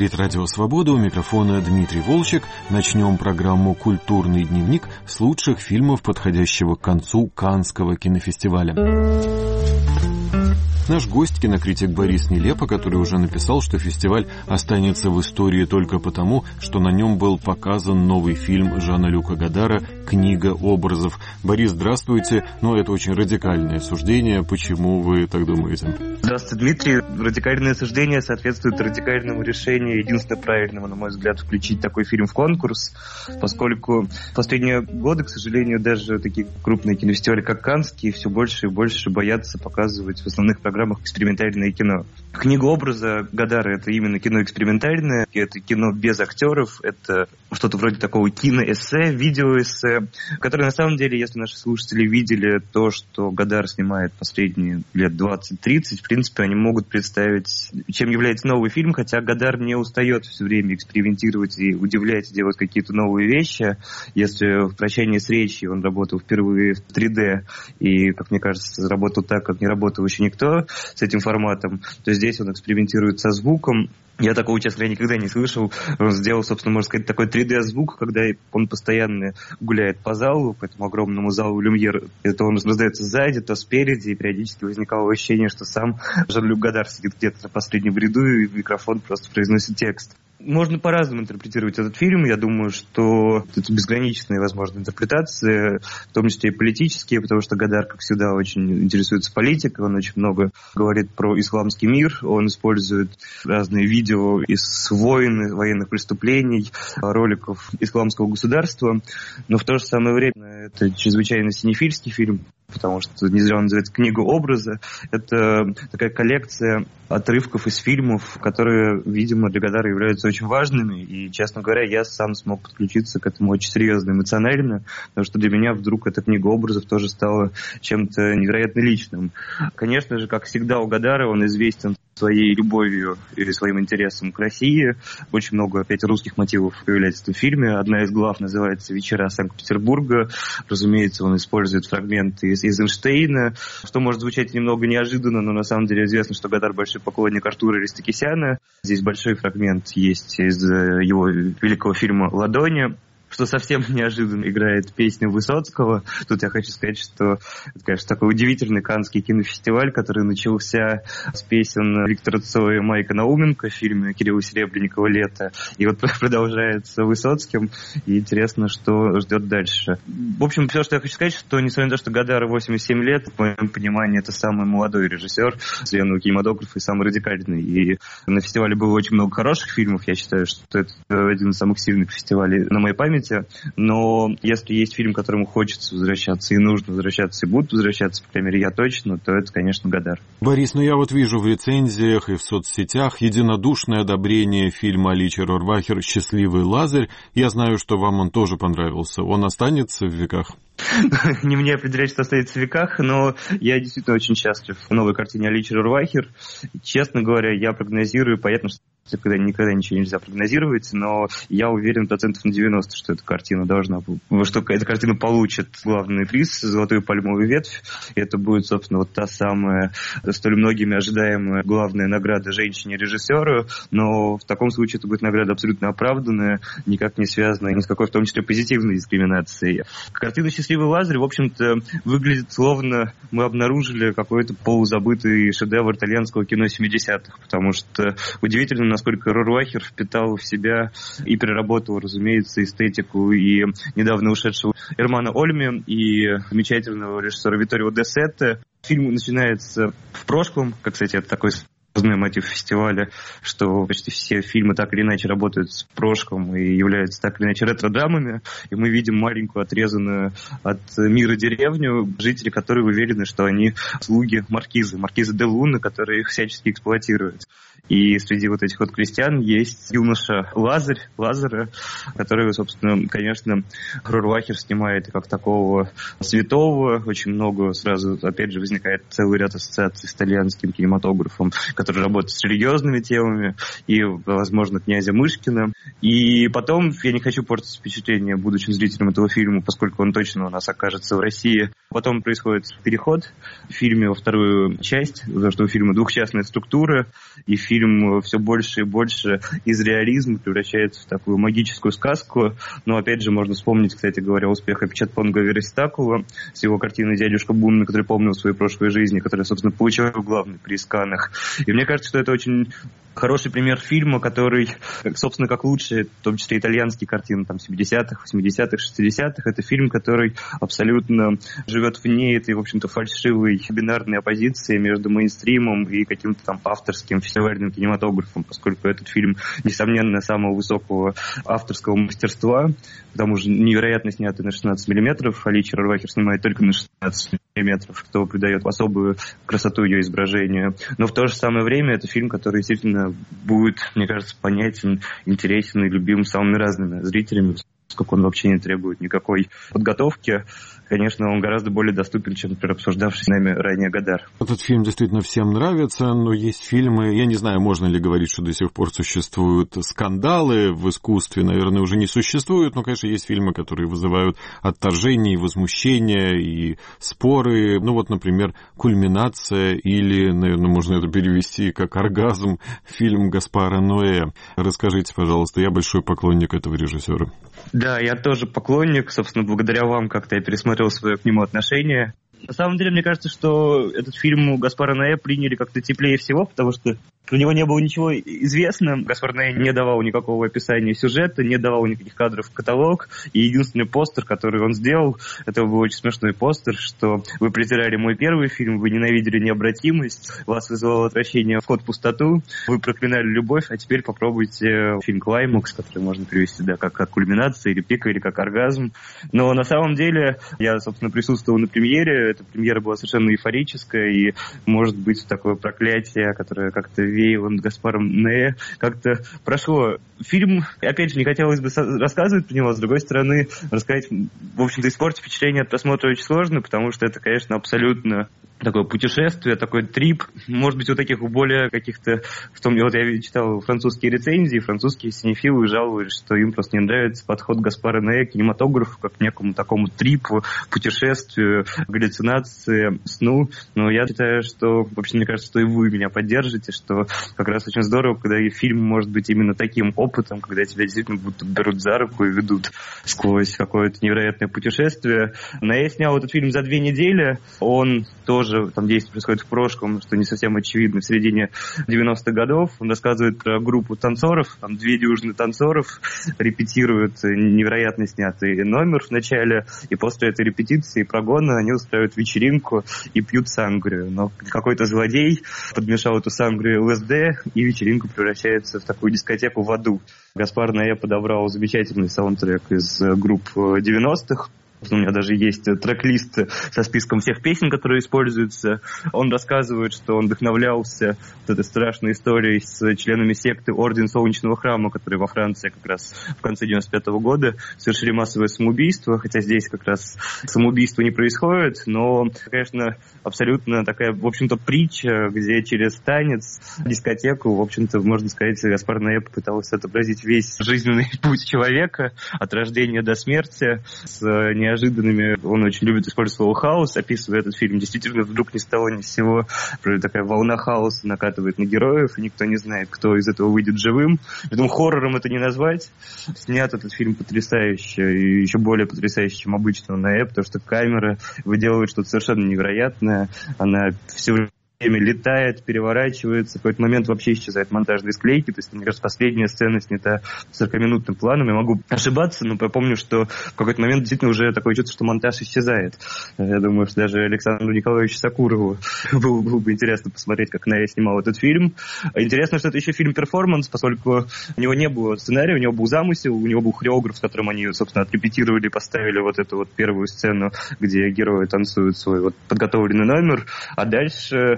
Говорит Радио Свобода, у микрофона Дмитрий Волчек. Начнем программу «Культурный дневник» с лучших фильмов, подходящего к концу Каннского кинофестиваля. Наш гость, кинокритик Борис Нелепа, который уже написал, что фестиваль останется в истории только потому, что на нем был показан новый фильм Жана-Люка Годара «Книга образов». Борис, здравствуйте. Это очень радикальное суждение. Почему вы так думаете? Здравствуйте, Дмитрий. Радикальное суждение соответствует радикальному решению, единственно правильному, на мой взгляд, включить такой фильм в конкурс, поскольку в последние годы, к сожалению, даже такие крупные кинофестивали, как Каннский, все больше и больше боятся показывать в основных программах экспериментальное кино. «Книга образа» Годара — это именно кино экспериментальное, это кино без актеров, это что-то вроде такого киноэссе, видеоэссе, которое на самом деле, если наши слушатели видели то, что Годар снимает последние лет 20-30, в принципе, они могут представить, чем является новый фильм, хотя Годар не устает все время экспериментировать и удивлять, и делать какие-то новые вещи. Если в «Прощании с речью» он работал впервые в 3D и, как мне кажется, работал так, как не работал еще никто с этим форматом, то здесь он экспериментирует со звуком. Я такого, честно говоря, никогда не слышал. Он сделал, собственно, можно сказать, такой 3D-звук, когда он постоянно гуляет по залу, по этому огромному залу Люмьер. Это он раздается сзади, то спереди, и периодически возникало ощущение, что сам Жан-Люк Годар сидит где-то на последнем ряду, и в микрофон просто произносит текст. Можно по-разному интерпретировать этот фильм. Я думаю, что это безграничные, возможно, интерпретации, в том числе и политические, потому что Годар, как всегда, очень интересуется политикой, он очень много говорит про исламский мир, он использует разные видео из войн, военных преступлений, роликов исламского государства, но в то же самое время это чрезвычайно синефильский фильм, потому что не зря он называется «Книга образа». Это такая коллекция отрывков из фильмов, которые, видимо, для Годара являются очень важными. И, честно говоря, я сам смог подключиться к этому очень серьезно, эмоционально, потому что для меня вдруг эта «Книга образов» тоже стала чем-то невероятно личным. Конечно же, как всегда у Годара, он известен своей любовью или своим интересом к России. Очень много, опять, русских мотивов появляется в этом фильме. Одна из глав называется «Вечера Санкт-Петербурга». Разумеется, он использует фрагменты из Эйзенштейна, что может звучать немного неожиданно, но на самом деле известно, что Годар большой поклонник Артура Аристокисяна. Здесь большой фрагмент есть из его великого фильма «Ладони», что совсем неожиданно играет песню Высоцкого. Тут я хочу сказать, что это, конечно, такой удивительный Каннский кинофестиваль, который начался с песен Виктора Цоя и Майка Науменко в фильме Кирилла Серебренникова «Лето». И вот продолжается Высоцким. И интересно, что ждет дальше. В общем, все, что я хочу сказать, что несмотря на то, что Годару 87 лет, в моем понимании, это самый молодой режиссер современного кинематографа и самый радикальный. И на фестивале было очень много хороших фильмов. Я считаю, что это один из самых сильных фестивалей на моей памяти. Но если есть фильм, к которому хочется возвращаться и нужно возвращаться, и будут возвращаться, по крайней мере, я точно, то это, конечно, Годар. Борис, я вижу в рецензиях и в соцсетях единодушное одобрение фильма Аличи Рорвахер «Счастливый Лазарь». Я знаю, что вам он тоже понравился. Он останется в веках? Не мне определять, что останется в веках, но я действительно очень счастлив в новой картине Аличи Рорвахер. Честно говоря, я прогнозирую, понятно, что никогда ничего нельзя прогнозировать, но я уверен 90%, что эта картина что эта картина получит главный приз «Золотую пальмовую ветвь». И это будет, собственно, вот та самая столь многими ожидаемая главная награда женщине-режиссеру, но в таком случае это будет награда абсолютно оправданная, никак не связанная ни с какой, в том числе, позитивной дискриминацией. Картина «Счастливый Лазарь», в общем-то, выглядит словно мы обнаружили какой-то полузабытый шедевр итальянского кино 70-х, потому что удивительно, насколько Рорвахер впитал в себя и переработал, разумеется, эстетику и недавно ушедшего Эрмана Ольми и замечательного режиссера Витторио де Сетте. Фильм начинается в прошлом, как, кстати, это такой основной мотив фестиваля, что почти все фильмы так или иначе работают с прошлым и являются так или иначе ретро-драмами, и мы видим маленькую отрезанную от мира деревню, жители которой уверены, что они слуги маркизы де Луна, которые их всячески эксплуатируют. И среди вот этих вот крестьян есть юноша Лазаря, которого, собственно, конечно, Рорвахер снимает как такого святого. Очень много сразу, опять же, возникает целый ряд ассоциаций с итальянским кинематографом, который работает с религиозными темами, и, возможно, князя Мышкина. И потом, я не хочу портить впечатление будущим зрителям этого фильма, поскольку он точно у нас окажется в России. Потом происходит переход в фильме во вторую часть, потому что у фильма двухчастная структура, и фильм все больше и больше из реализма превращается в такую магическую сказку. Но, опять же, можно вспомнить, кстати говоря, успех Апичатпонга Вереситакова с его картиной «Дядюшка Бунми», который помнил в своей прошлой жизни, который, собственно, получил главный приз в Каннах. И мне кажется, что это очень хороший пример фильма, который, собственно, как лучшие, в том числе итальянские картины, там, 70-х, 80-х, 60-х, это фильм, который абсолютно живет вне этой, в общем-то, фальшивой бинарной оппозиции между мейнстримом и каким-то там авторским фестивальным кинематографом, поскольку этот фильм, несомненно, самого высокого авторского мастерства, потому что невероятно снятый на 16 миллиметров, а Ли Чарвахер снимает только на 16 миллиметров, что придает особую красоту ее изображению. Но в то же самое время это фильм, который действительно будет, мне кажется, понятен, интересен и любим самыми разными зрителями, поскольку он вообще не требует никакой подготовки. Конечно, он гораздо более доступен, чем, например, обсуждавший с нами ранее Годар. Этот фильм действительно всем нравится, но есть фильмы, я не знаю, можно ли говорить, что до сих пор существуют скандалы в искусстве, наверное, уже не существуют, но, конечно, есть фильмы, которые вызывают отторжение, возмущение и споры. Ну вот, например, «Кульминация» или, наверное, можно это перевести как «Оргазм», фильм Гаспара Ноэ. Расскажите, пожалуйста, я большой поклонник этого режиссера. Да, я тоже поклонник. Собственно, благодаря вам как-то я пересмотрел свое к нему отношение. На самом деле, мне кажется, что этот фильм Гаспара Ноэ приняли как-то теплее всего, потому что про него не было ничего известно. Гаспар Ноэ не давал никакого описания сюжета, не давал никаких кадров в каталог. И единственный постер, который он сделал, это был очень смешной постер, что вы презирали мой первый фильм, вы ненавидели необратимость, вас вызывало отвращение «Вход в пустоту», вы проклинали любовь, а теперь попробуйте фильм «Клаймакс», который можно перевести как кульминация или пика, или как оргазм. Но на самом деле я, собственно, присутствовал на премьере. Эта премьера была совершенно эйфорическая, и, может быть, такое проклятие, которое как-то веяло над Гаспаром Ноэ, как-то прошло. Фильм, опять же, не хотелось бы рассказывать про него, с другой стороны, рассказать, в общем-то, испортить впечатление от просмотра очень сложно, потому что это, конечно, абсолютно такое путешествие, такой трип. Может быть, у таких, у более каких-то... Вот я читал французские рецензии, французские синефилы жалуются, что им просто не нравится подход Гаспара Ноэ к кинематографу, как к некому такому трипу, путешествию, галлюцинации, сну. Но я считаю, что, вообще, мне кажется, что и вы меня поддержите, что как раз очень здорово, когда фильм может быть именно таким опытом, когда тебя действительно будто берут за руку и ведут сквозь какое-то невероятное путешествие. Ноэ снял этот фильм за 2 недели. Он тоже, там действие происходит в прошлом, что не совсем очевидно, в середине 90-х годов. Он рассказывает про группу танцоров, там 2 дюжины танцоров репетируют невероятно снятый номер в начале, и после этой репетиции и прогона они устраивают вечеринку и пьют сангрию. Но какой-то злодей подмешал эту сангрию ЛСД, и вечеринка превращается в такую дискотеку в аду. Гаспар Ноэ подобрал замечательный саундтрек из групп 90-х. У меня даже есть трек-лист со списком всех песен, которые используются. Он рассказывает, что он вдохновлялся вот этой страшной историей с членами секты Орден Солнечного Храма, которые во Франции как раз в конце 95-го года совершили массовое самоубийство, хотя здесь как раз самоубийство не происходит, но, конечно, абсолютно такая, в общем-то, притча, где через танец, дискотеку, в общем-то, можно сказать, Гаспар Ноэ попытался отобразить весь жизненный путь человека от рождения до смерти с неожиданными. Он очень любит использовать слово «хаос», описывая этот фильм. Действительно, вдруг ни с того ни с сего такая волна хаоса накатывает на героев, и никто не знает, кто из этого выйдет живым. Поэтому хоррором это не назвать. Снят этот фильм потрясающе, и еще более потрясающе, чем обычно на Эп, потому что камера выделывает что-то совершенно невероятное. Она все время летает, переворачивается, в какой-то момент вообще исчезает монтажные склейки, то есть, мне кажется, последняя сцена снята 40-минутным планом, я могу ошибаться, но я помню, что в какой-то момент действительно уже такое чувство, что монтаж исчезает. Я думаю, что даже Александру Николаевичу Сакурову было бы интересно посмотреть, как Ноэ снимал этот фильм. Интересно, что это еще фильм-перформанс, поскольку у него не было сценария, у него был замысел, у него был хореограф, с которым они, собственно, отрепетировали, поставили вот эту вот первую сцену, где герои танцуют свой вот подготовленный номер, а дальше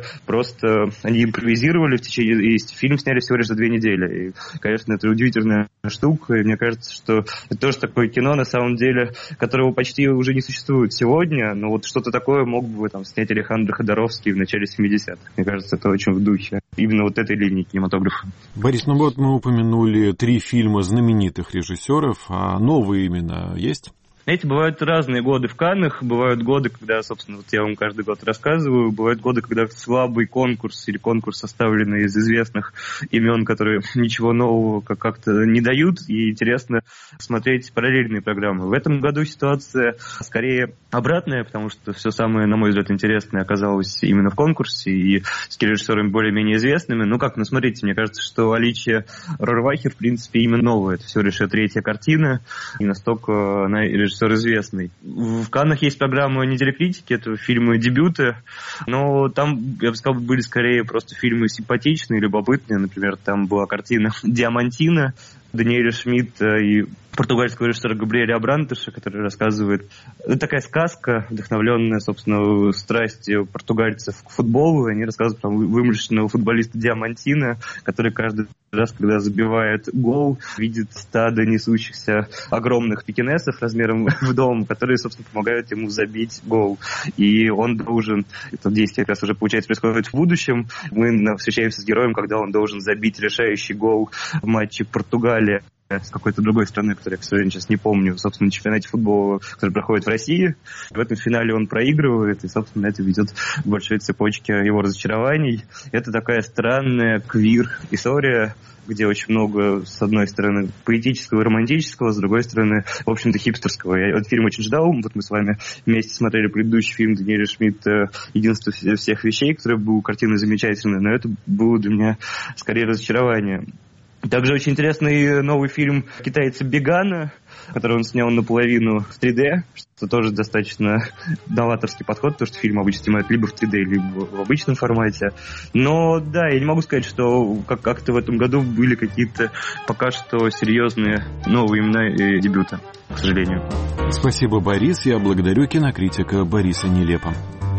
просто они импровизировали в течение... И фильм сняли всего лишь за 2 недели. И, конечно, это удивительная штука. И мне кажется, что это тоже такое кино, на самом деле, которого почти уже не существует сегодня. Но вот что-то такое мог бы там снять Алехандро Ходоровский в начале 70-х. Мне кажется, это очень в духе именно вот этой линии кинематографа. Борис, ну вот мы упомянули 3 фильма знаменитых режиссеров, а новые имена есть? Знаете, бывают разные годы в Каннах, бывают годы, когда, собственно, вот я вам каждый год рассказываю, бывают годы, когда слабый конкурс или конкурс, составленный из известных имен, которые ничего нового как-то не дают, и интересно смотреть параллельные программы. В этом году ситуация скорее обратная, потому что все самое, на мой взгляд, интересное оказалось именно в конкурсе, и с режиссерами более-менее известными. Ну как, смотрите, мне кажется, что «Аличия» Рорвахи, в принципе, именно новая. Это всего лишь 3-я картина, и настолько она режиссер известный. В Каннах есть программа «Неделя критики», это фильмы-дебюты, но там, я бы сказал, были скорее просто фильмы симпатичные, любопытные. Например, там была картина «Диамантино» Даниэля Шмидта и португальского режиссера Габриэля Абрантеша, который рассказывает... Это такая сказка, вдохновленная, собственно, страстью португальцев к футболу. Они рассказывают про вымышленного футболиста Диамантино, который каждый раз, когда забивает гол, видит стадо несущихся огромных пекинесов размером в дом, которые, собственно, помогают ему забить гол. И он должен... Это действие как раз уже, получается, происходит в будущем. Мы встречаемся с героем, когда он должен забить решающий гол в матче Португалии с какой-то другой страны, которую я, к сожалению, сейчас не помню, собственно, на чемпионате футбола, который проходит в России. В этом финале он проигрывает, и, собственно, это ведет к большой цепочке его разочарований. Это такая странная квир-история, где очень много, с одной стороны, поэтического и романтического, с другой стороны, в общем-то, хипстерского. Я этот фильм очень ждал. Вот мы с вами вместе смотрели предыдущий фильм Даниэля Шмидта «Единство всех вещей», который был картиной замечательной, но это было для меня скорее разочарование. Также очень интересный новый фильм китайца Бегана, который он снял наполовину в 3D, что тоже достаточно новаторский подход, потому что фильм обычно снимают либо в 3D, либо в обычном формате. Но да, я не могу сказать, что как-то в этом году были какие-то пока что серьезные новые имена и дебюты, к сожалению. Спасибо, Борис. Я благодарю кинокритика Бориса Нелепа.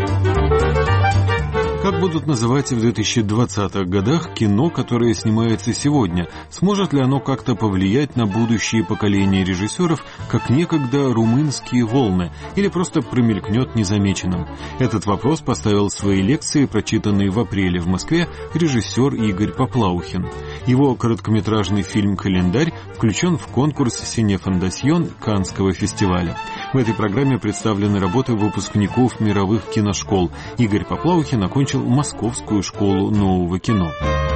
Как будут называть в 2020-х годах кино, которое снимается сегодня? Сможет ли оно как-то повлиять на будущие поколения режиссеров, как некогда румынские волны, или просто промелькнет незамеченным? Этот вопрос поставил в своей лекции, прочитанной в апреле в Москве, режиссер Игорь Поплаухин. Его короткометражный фильм «Календарь» включен в конкурс «Синефондасьон» Каннского фестиваля. В этой программе представлены работы выпускников мировых киношкол. Игорь Поплаухин окончил Московскую школу нового кино.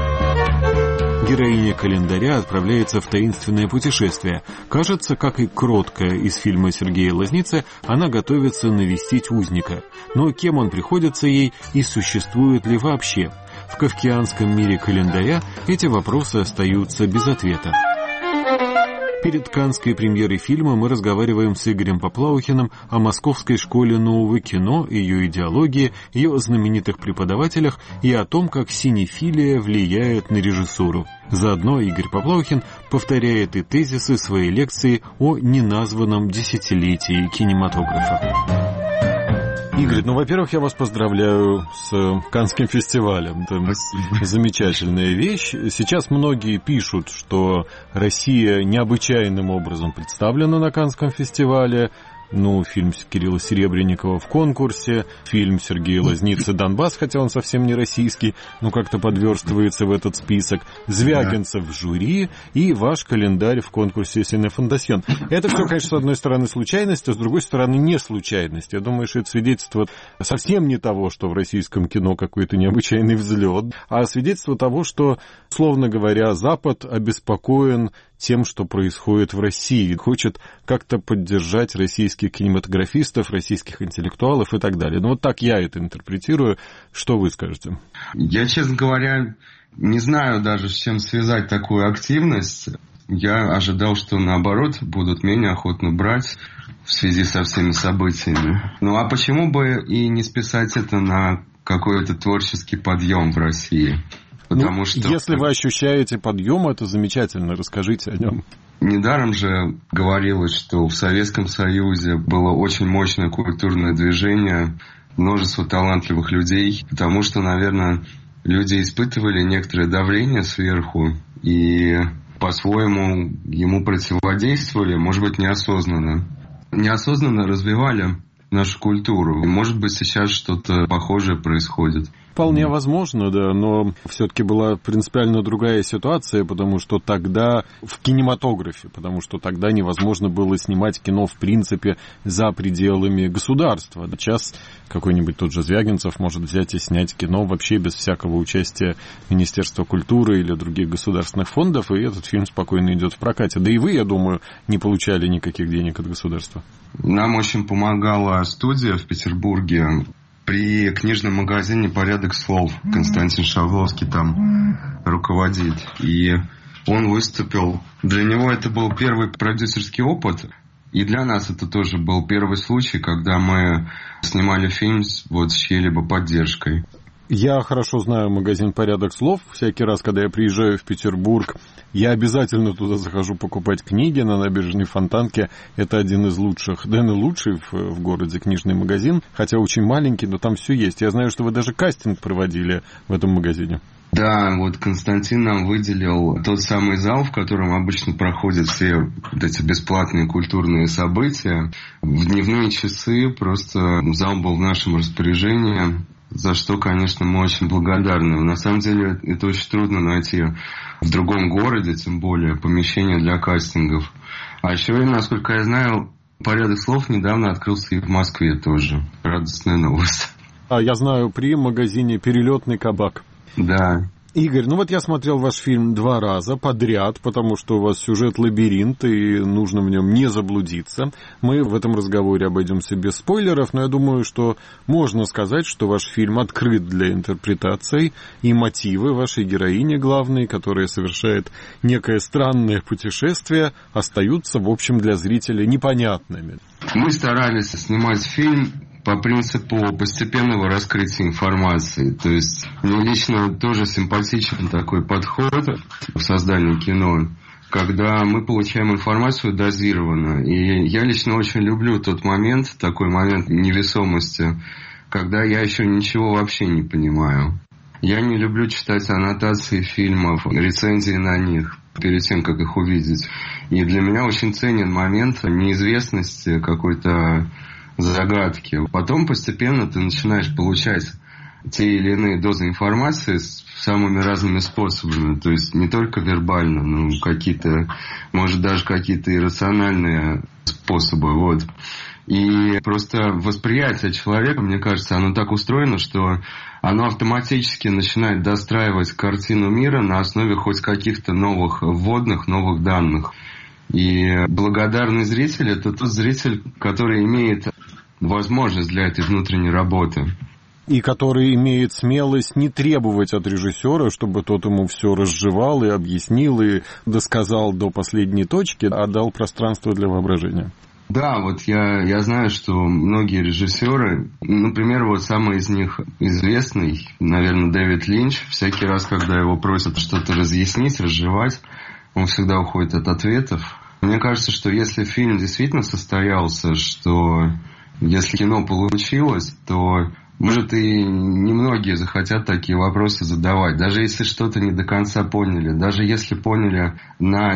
Героиня «Календаря» отправляется в таинственное путешествие. Кажется, как и кроткая из фильма Сергея Лазницы, она готовится навестить узника. Но кем он приходится ей и существует ли вообще? В кафкианском мире «Календаря» эти вопросы остаются без ответа. Перед каннской премьерой фильма мы разговариваем с Игорем Поплаухиным о Московской школе нового кино, ее идеологии, ее знаменитых преподавателях и о том, как синефилия влияет на режиссуру. Заодно Игорь Поплаухин повторяет и тезисы своей лекции о неназванном десятилетии кинематографа. Игорь, во-первых, я вас поздравляю с Каннским фестивалем. Это замечательная вещь. Сейчас многие пишут, что Россия необычайным образом представлена на Каннском фестивале. Фильм Кирилла Серебренникова в конкурсе, фильм Сергея Лазницы «Донбасс», хотя он совсем не российский, но как-то подверстывается в этот список, Звягинцев в жюри и ваш «Календарь» в конкурсе «Синефондасьон». Это все, конечно, с одной стороны случайность, а с другой стороны не случайность. Я думаю, что это свидетельство совсем не того, что в российском кино какой-то необычайный взлет, а свидетельство того, что, словно говоря, Запад обеспокоен тем, что происходит в России, хочет как-то поддержать российских кинематографистов, российских интеллектуалов и так далее. Вот так я это интерпретирую. Что вы скажете? Я, честно говоря, не знаю даже, с чем связать такую активность. Я ожидал, что наоборот будут менее охотно брать в связи со всеми событиями. А почему бы и не списать это на какой-то творческий подъем в России? Потому что... Если вы ощущаете подъем, это замечательно, расскажите о нем. Недаром же говорилось, что в Советском Союзе было очень мощное культурное движение, множество талантливых людей, потому что, наверное, люди испытывали некоторое давление сверху и по-своему ему противодействовали, может быть, неосознанно. Неосознанно развивали нашу культуру. И, может быть, сейчас что-то похожее происходит. Вполне возможно, да, но все-таки была принципиально другая ситуация, потому что тогда в кинематографе, потому что тогда невозможно было снимать кино в принципе за пределами государства. Сейчас какой-нибудь тот же Звягинцев может взять и снять кино вообще без всякого участия Министерства культуры или других государственных фондов, и этот фильм спокойно идет в прокате. Да и вы, я думаю, не получали никаких денег от государства. Нам очень помогала студия в Петербурге. При книжном магазине «Порядок слов» Константин Шавловский там руководит. И он выступил. Для него это был первый продюсерский опыт. И для нас это тоже был первый случай, когда мы снимали фильм с чьей-либо поддержкой. Я хорошо знаю магазин «Порядок слов». Всякий раз, когда я приезжаю в Петербург, я обязательно туда захожу покупать книги на набережной Фонтанке. Это один из лучших, да и лучший в городе книжный магазин, хотя очень маленький, но там все есть. Я знаю, что вы даже кастинг проводили в этом магазине. Да, Константин нам выделил тот самый зал, в котором обычно проходят все эти бесплатные культурные события. В дневные часы просто зал был в нашем распоряжении, за что, конечно, мы очень благодарны. На самом деле, это очень трудно найти в другом городе, тем более, помещение для кастингов. А еще, насколько я знаю, «Порядок слов» недавно открылся и в Москве тоже. Радостная новость. Я знаю, при магазине «Перелетный кабак». Да. Игорь, я смотрел ваш фильм 2 раза подряд, потому что у вас сюжет лабиринт, и нужно в нем не заблудиться. Мы в этом разговоре обойдемся без спойлеров, но я думаю, что можно сказать, что ваш фильм открыт для интерпретаций, и мотивы вашей героини главной, которая совершает некое странное путешествие, остаются, в общем, для зрителя непонятными. Мы старались снимать фильм по принципу постепенного раскрытия информации. То есть мне лично тоже симпатичен такой подход в создании кино, когда мы получаем информацию дозированно. И я лично очень люблю тот момент, такой момент невесомости, когда я еще ничего вообще не понимаю. Я не люблю читать аннотации фильмов, рецензии на них перед тем, как их увидеть. И для меня очень ценен момент неизвестности, какой-то загадки. Потом постепенно ты начинаешь получать те или иные дозы информации самыми разными способами. То есть не только вербально, но какие-то, может, даже какие-то иррациональные способы. И просто восприятие человека, мне кажется, оно так устроено, что оно автоматически начинает достраивать картину мира на основе хоть каких-то новых вводных, новых данных. И благодарный зритель – это тот зритель, который имеет возможность для этой внутренней работы. И который имеет смелость не требовать от режиссера, чтобы тот ему все разжевал и объяснил, и досказал до последней точки, а дал пространство для воображения. Да, я знаю, что многие режиссеры, например, самый из них известный, наверное, Дэвид Линч, всякий раз, когда его просят что-то разъяснить, разжевать, он всегда уходит от ответов. Мне кажется, что если фильм действительно состоялся, что если кино получилось, то, может, и немногие захотят такие вопросы задавать. Даже если что-то не до конца поняли, даже если поняли на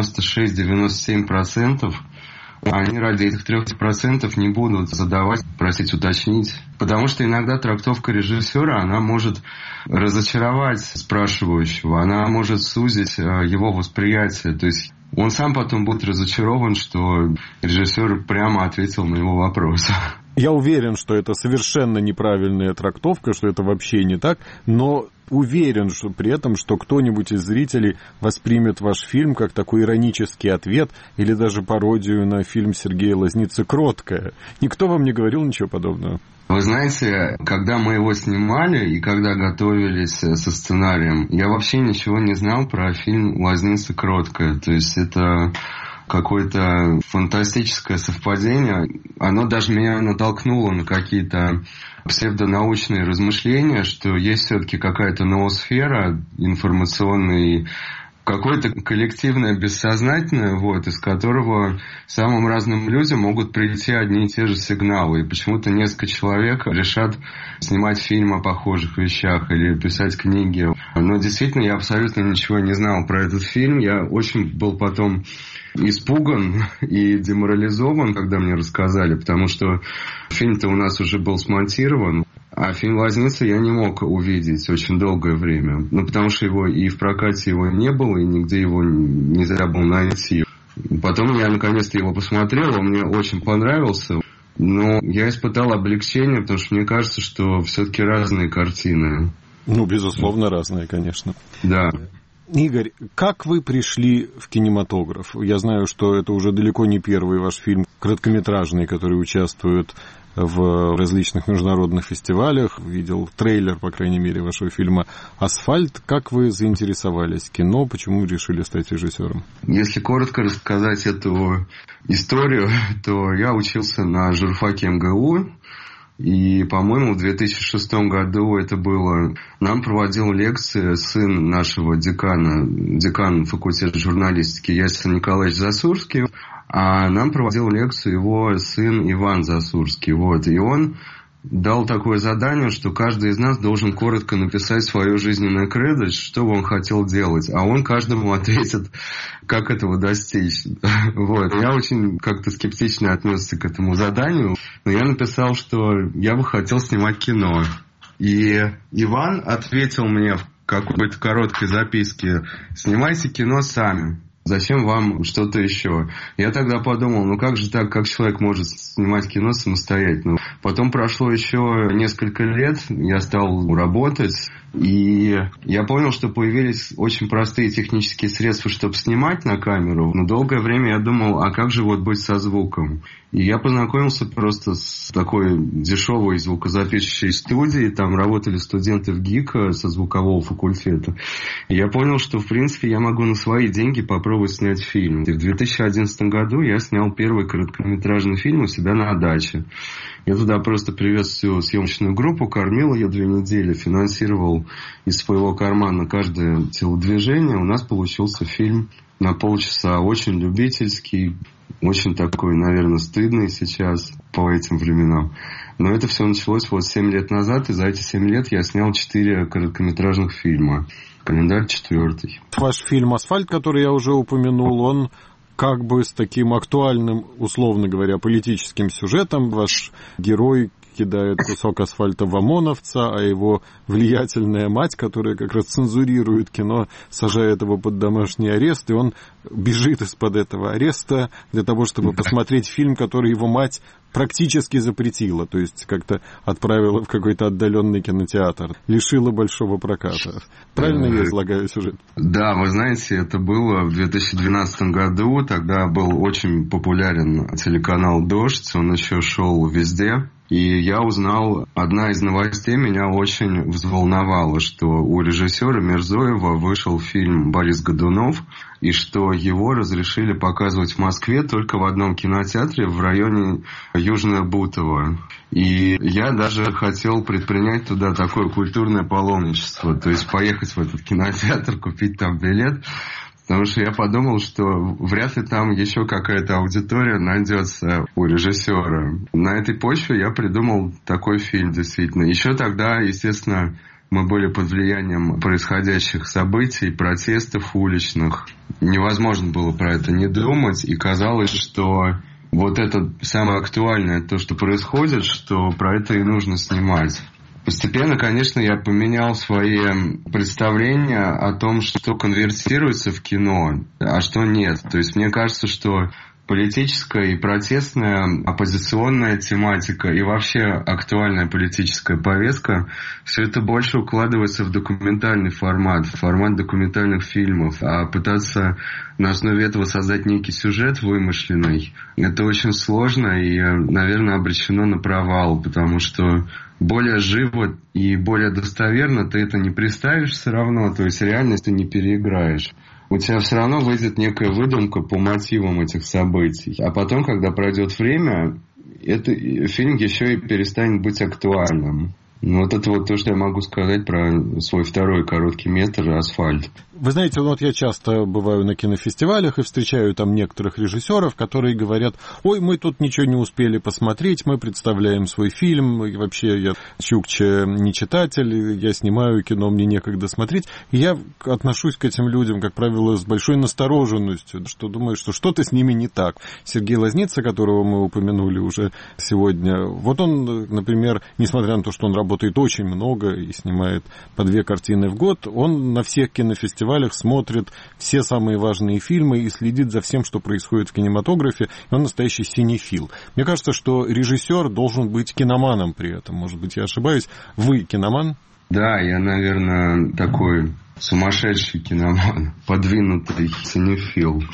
96-97%, они ради этих 3% не будут задавать, просить уточнить. Потому что иногда трактовка режиссера, она может разочаровать спрашивающего, она может сузить его восприятие. То есть он сам потом будет разочарован, что режиссер прямо ответил на его вопрос. Я уверен, что это совершенно неправильная трактовка, что это вообще не так, но уверен, что при этом, что кто-нибудь из зрителей воспримет ваш фильм как такой иронический ответ или даже пародию на фильм Сергея Лазницы «Кроткая». Никто вам не говорил ничего подобного? Вы знаете, когда мы его снимали и когда готовились со сценарием, я вообще ничего не знал про фильм «Лазница «Кроткая». То есть это какое-то фантастическое совпадение. Оно даже меня натолкнуло на какие-то псевдонаучные размышления, что есть все-таки какая-то ноосфера информационная, какое-то коллективное бессознательное, из которого самым разным людям могут прийти одни и те же сигналы. И почему-то несколько человек решат снимать фильм о похожих вещах или писать книги. Но действительно, я абсолютно ничего не знал про этот фильм. Я очень был потом испуган и деморализован, когда мне рассказали, потому что фильм-то у нас уже был смонтирован. А фильм «Возница» я не мог увидеть очень долгое время. Потому что его и в прокате его не было, и нигде его нельзя было найти. Потом я наконец-то его посмотрел, он мне очень понравился. Но я испытал облегчение, потому что мне кажется, что все-таки разные картины. Безусловно, разные, конечно. Да. Игорь, как вы пришли в кинематограф? Я знаю, что это уже далеко не первый ваш фильм короткометражный, который участвует в различных международных фестивалях. Видел трейлер, по крайней мере, вашего фильма «Асфальт». Как вы заинтересовались кино? Почему решили стать режиссером? Если коротко рассказать эту историю, то я учился на журфаке МГУ. И, по-моему, в 2006 году это было... Нам проводил лекции сын нашего декан факультета журналистики Ясен Николаевич Засурский. А нам проводил лекцию его сын Иван Засурский. И он дал такое задание, что каждый из нас должен коротко написать свое жизненное кредо, что бы он хотел делать. А он каждому ответит, как этого достичь. Я очень как-то скептично отнесся к этому заданию. Но я написал, что я бы хотел снимать кино. И Иван ответил мне в какой-то короткой записке: снимайте кино сами. Зачем вам что-то еще? Я тогда подумал, как же так, как человек может снимать кино самостоятельно? Потом прошло еще несколько лет, я стал работать, и я понял, что появились очень простые технические средства, чтобы снимать на камеру. Но долгое время я думал, а как же быть со звуком? И я познакомился просто с такой дешевой звукозаписывающей студией. Там работали студенты в ГИК со звукового факультета. И я понял, что, в принципе, я могу на свои деньги попробовать снять фильм. И в 2011 году я снял первый короткометражный фильм у себя на даче. Я туда просто привез всю съемочную группу, кормил ее 2 недели, финансировал из своего кармана каждое телодвижение. У нас получился фильм на полчаса, очень любительский, очень такой, наверное, стыдный сейчас по этим временам. Но это все началось 7 лет назад, и за эти 7 лет я снял 4 короткометражных фильма. Календарь 4-й. Ваш фильм «Асфальт», который я уже упомянул, он как бы с таким актуальным, условно говоря, политическим сюжетом. Ваш герой кидает кусок асфальта в ОМОНовца, а его влиятельная мать, которая как раз цензурирует кино, сажает его под домашний арест, и он бежит из-под этого ареста для того, чтобы посмотреть фильм, который его мать практически запретила, то есть как-то отправила в какой-то отдаленный кинотеатр, лишила большого проката. Правильно я излагаю сюжет? Да, вы знаете, это было в 2012 году, тогда был очень популярен телеканал «Дождь», он еще шел везде. И я узнал, одна из новостей меня очень взволновала, что у режиссера Мирзоева вышел фильм «Борис Годунов», и что его разрешили показывать в Москве только в одном кинотеатре в районе Южное Бутово. И я даже хотел предпринять туда такое культурное паломничество, то есть поехать в этот кинотеатр, купить там билет. Потому что я подумал, что вряд ли там еще какая-то аудитория найдется у режиссера. На этой почве я придумал такой фильм, действительно. Еще тогда, естественно, мы были под влиянием происходящих событий, протестов уличных. Невозможно было про это не думать. И казалось, что это самое актуальное, то, что происходит, что про это и нужно снимать. Постепенно, конечно, я поменял свои представления о том, что конвертируется в кино, а что нет. То есть мне кажется, что политическая и протестная, оппозиционная тематика и вообще актуальная политическая повестка, все это больше укладывается в документальный формат, в формат документальных фильмов. А пытаться на основе этого создать некий сюжет вымышленный, это очень сложно и, наверное, обречено на провал, потому что более живо и более достоверно ты это не представишь все равно, то есть реальность ты не переиграешь. у тебя все равно выйдет некая выдумка по мотивам этих событий. А потом, когда пройдет время, фильм еще и перестанет быть актуальным. Вот это вот то, что я могу сказать про свой второй короткий метр «Асфальт». Вы знаете, вот я часто бываю на кинофестивалях и встречаю там некоторых режиссеров, которые говорят: ой, мы тут ничего не успели посмотреть, мы представляем свой фильм, и вообще я чукче не читатель, я снимаю кино, мне некогда смотреть. И я отношусь к этим людям, как правило, с большой настороженностью, что думаю, что что-то с ними не так. Сергей Лазница, которого мы упомянули уже сегодня, вот он, например, несмотря на то, что он работает очень много и снимает по 2 картины в год, он на всех кинофестивалях смотрит все самые важные фильмы и следит за всем, что происходит в кинематографе. И он настоящий синефил. Мне кажется, что режиссер должен быть киноманом при этом. Может быть, я ошибаюсь. Вы киноман? Да, я, наверное, такой сумасшедший киноман, подвинутый синефил.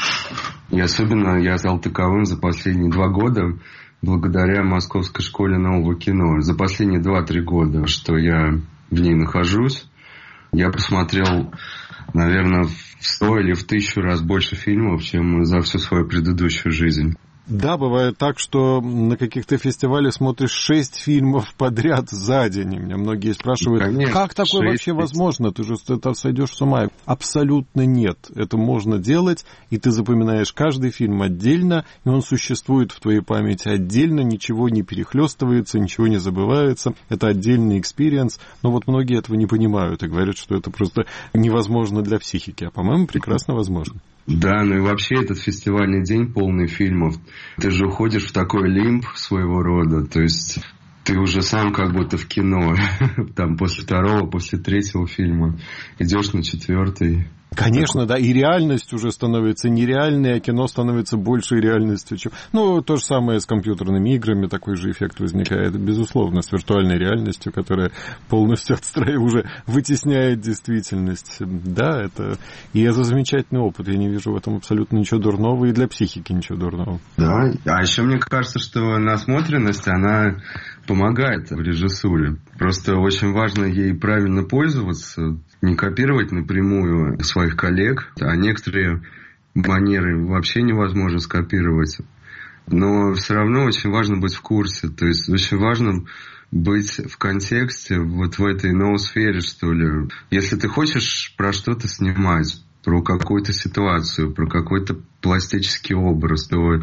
И особенно я стал таковым за последние 2 года благодаря Московской школе нового кино. За последние 2-3 года, что я в ней нахожусь, я посмотрел, наверное, в 100 или в 1000 раз больше фильмов, чем за всю свою предыдущую жизнь. Да, бывает так, что на каких-то фестивалях смотришь 6 фильмов подряд за день. И меня многие спрашивают: конечно, как такое вообще возможно? Ты же сойдешь с ума. Абсолютно нет. Это можно делать, и ты запоминаешь каждый фильм отдельно, и он существует в твоей памяти отдельно, ничего не перехлестывается, ничего не забывается. Это отдельный экспириенс. Но вот многие этого не понимают и говорят, что это просто невозможно для психики. А, по-моему, прекрасно возможно. Да, ну и вообще этот фестивальный день полный фильмов. Ты же уходишь в такой лимб своего рода, то есть ты уже сам как будто в кино. Там после 2-го, после 3-го фильма идешь на 4-й. Конечно, да, и реальность уже становится нереальной, а кино становится большей реальностью, чем... Ну, то же самое с компьютерными играми, такой же эффект возникает, безусловно, с виртуальной реальностью, которая полностью уже вытесняет действительность. Да, это замечательный опыт, я не вижу в этом абсолютно ничего дурного, и для психики ничего дурного. Да, а еще мне кажется, что насмотренность, она помогает в режиссуре. Просто очень важно ей правильно пользоваться, не копировать напрямую своих коллег, а некоторые манеры вообще невозможно скопировать. Но все равно очень важно быть в курсе, то есть очень важно быть в контексте, вот в этой ноосфере, что ли. Если ты хочешь про что-то снимать, про какую-то ситуацию, про какой-то пластический образ, то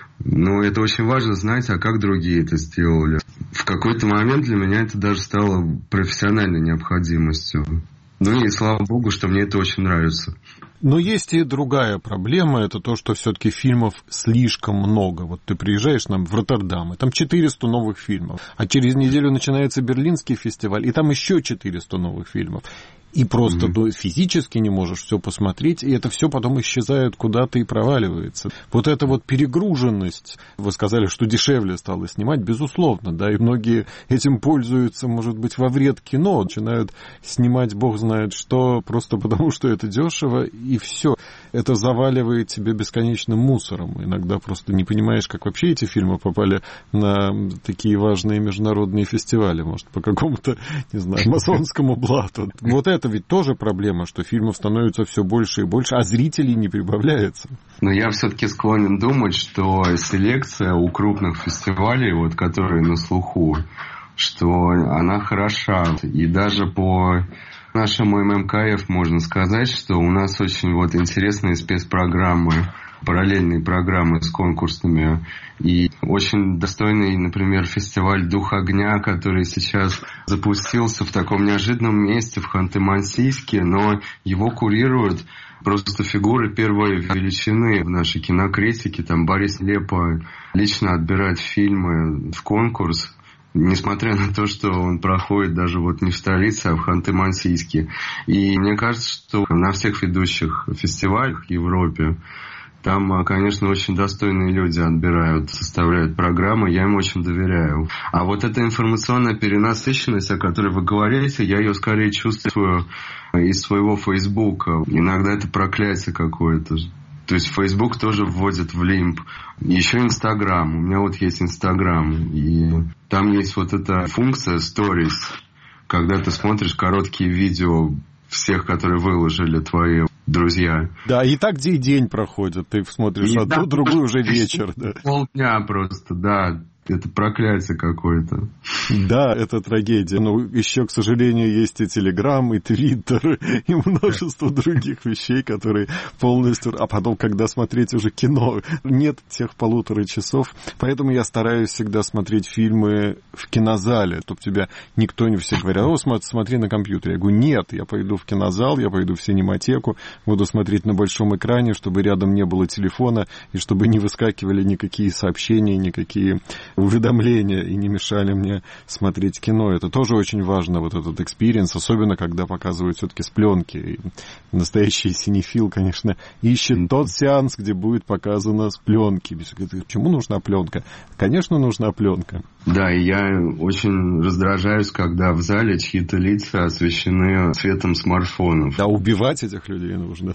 это очень важно знать, а как другие это сделали. В какой-то момент для меня это даже стало профессиональной необходимостью. И слава богу, что мне это очень нравится. Но есть и другая проблема, это то, что все-таки фильмов слишком много. Вот ты приезжаешь в Роттердам, и там 400 новых фильмов, а через неделю начинается Берлинский фестиваль, и там еще 400 новых фильмов. И просто физически не можешь все посмотреть, и это все потом исчезает куда-то и проваливается. Вот эта вот перегруженность, вы сказали, что дешевле стало снимать, безусловно, да, и многие этим пользуются, может быть, во вред кино, начинают снимать бог знает что, просто потому что это дешево, и все. Это заваливает тебя бесконечным мусором. Иногда просто не понимаешь, как вообще эти фильмы попали на такие важные международные фестивали, может, по какому-то, не знаю, масонскому блату. Вот это ведь тоже проблема, что фильмов становится все больше и больше, а зрителей не прибавляется. Но я все-таки склонен думать, что селекция у крупных фестивалей, вот, которые на слуху, что она хороша. И даже по нашему ММКФ можно сказать, что у нас очень интересные спецпрограммы, параллельные программы с конкурсными. И очень достойный, например, фестиваль «Дух огня», который сейчас запустился в таком неожиданном месте, в Ханты-Мансийске, но его курируют просто фигуры первой величины в нашей кинокритике. Там Борис Лепа лично отбирает фильмы в конкурс, несмотря на то, что он проходит даже не в столице, а в Ханты-Мансийске. И мне кажется, что на всех ведущих фестивалях в Европе там, конечно, очень достойные люди отбирают, составляют программы, я им очень доверяю. А вот эта информационная перенасыщенность, о которой вы говорите, я ее скорее чувствую из своего Фейсбука. Иногда это проклятие какое-то. То есть Facebook тоже вводит в лимб. Еще Инстаграм. У меня есть Инстаграм. И там есть эта функция Stories, когда ты смотришь короткие видео всех, которые выложили твои друзья. Да, и так день проходит. Ты смотришь одну, другую уже вечер. Да. Полдня просто, да. Это проклятие какое-то. Да, это трагедия. Но еще, к сожалению, есть и Телеграм, и Твиттер, и множество других вещей, которые полностью... А потом, когда смотреть уже кино, нет тех 1,5 часов. Поэтому я стараюсь всегда смотреть фильмы в кинозале, чтобы тебя никто не... Все говорят, смотри на компьютере. Я говорю, нет, я пойду в кинозал, я пойду в синематеку, буду смотреть на большом экране, чтобы рядом не было телефона, и чтобы не выскакивали никакие сообщения, никакие уведомления и не мешали мне смотреть кино. Это тоже очень важно, вот этот экспириенс, особенно когда показывают все-таки с пленки. И настоящий синефил, конечно, ищет тот сеанс, где будет показано с пленки. Почему нужна пленка? Конечно, нужна пленка. Да, и я очень раздражаюсь, когда в зале чьи-то лица освещены светом смартфонов. Да, убивать этих людей нужно.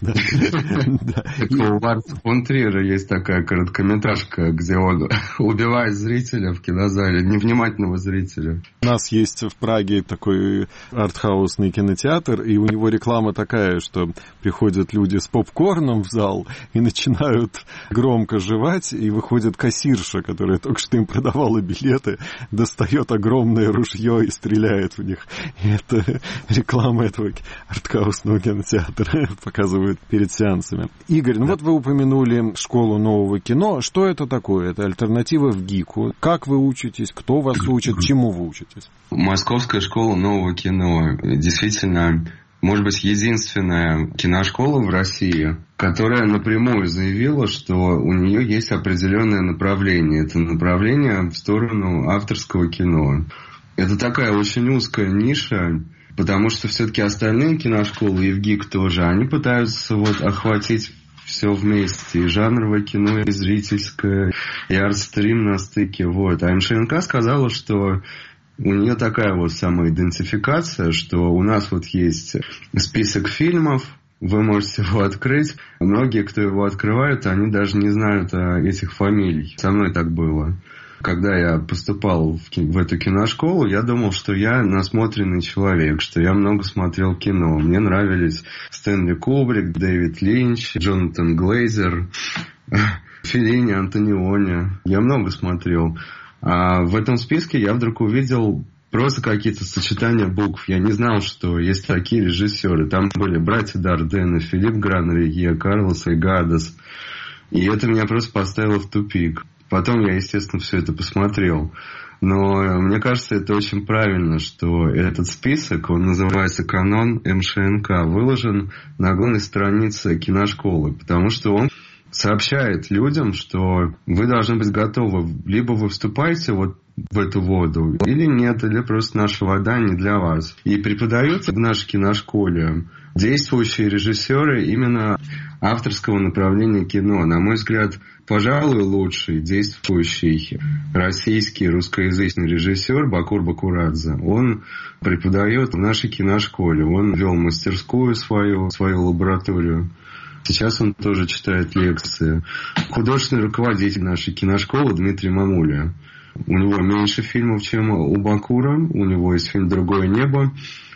У Ларса фон Триера есть такая короткометражка, где он убивает зрителя в кинозале, невнимательного зрителя. У нас есть в Праге такой артхаусный кинотеатр, и у него реклама такая, что приходят люди с попкорном в зал и начинают громко жевать, и выходит кассирша, которая только что им продавала билеты, достает огромное ружье и стреляет в них. И это реклама этого артхаусного кинотеатра показывают перед сеансами. Игорь, вот вы упомянули школу нового кино. Что это такое? Это альтернатива в ГИКу. Как вы учитесь? Кто вас учит? Чему вы учитесь? Московская школа нового кино. Действительно, может быть, единственная киношкола в России, которая напрямую заявила, что у нее есть определенное направление. Это направление в сторону авторского кино. Это такая очень узкая ниша, потому что все-таки остальные киношколы, и в ГИК тоже, они пытаются охватить все вместе, и жанровое кино, и зрительское, и артстрим на стыке. А МШНК сказала, что у нее такая самоидентификация, что у нас есть список фильмов, вы можете его открыть. Многие, кто его открывают, они даже не знают этих фамилий. Со мной так было. Когда я поступал в эту киношколу, я думал, что я насмотренный человек, что я много смотрел кино. Мне нравились Стэнли Кубрик, Дэвид Линч, Джонатан Глейзер, Феллини, Антониони. Я много смотрел. А в этом списке я вдруг увидел просто какие-то сочетания букв. Я не знал, что есть такие режиссеры. Там были братья Дарден, Филипп Гран-Рье, Карлос Эйгадес. И это меня просто поставило в тупик. Потом я, естественно, все это посмотрел. Но мне кажется, это очень правильно, что этот список, он называется «Канон МШНК», выложен на главной странице киношколы, потому что он сообщает людям, что вы должны быть готовы. Либо вы вступаете в эту воду, или нет, или просто наша вода не для вас. И преподаются в нашей киношколе действующие режиссеры именно авторского направления кино. На мой взгляд, пожалуй, лучший действующий российский русскоязычный режиссер Бакур Бакурадзе. Он преподает в нашей киношколе. Он вел мастерскую свою лабораторию. Сейчас он тоже читает лекции. Художественный руководитель нашей киношколы Дмитрий Мамуля. У него меньше фильмов, чем у Бакура. У него есть фильм «Другое небо».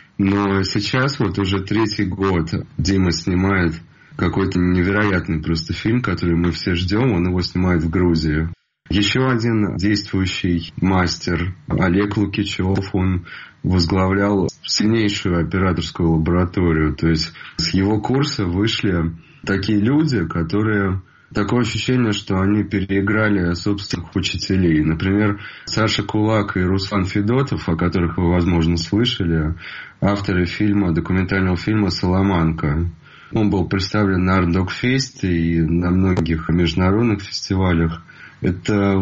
Но сейчас уже 3-й год Дима снимает какой-то невероятный просто фильм, который мы все ждем. Он его снимает в Грузии. Еще один действующий мастер Олег Лукичев, он возглавлял сильнейшую операторскую лабораторию. То есть с его курса вышли такие люди, которые... Такое ощущение, что они переиграли собственных учителей. Например, Саша Кулак и Руслан Федотов, о которых вы, возможно, слышали, авторы документального фильма «Соломанка». Он был представлен на Артдогфесте и на многих международных фестивалях. Это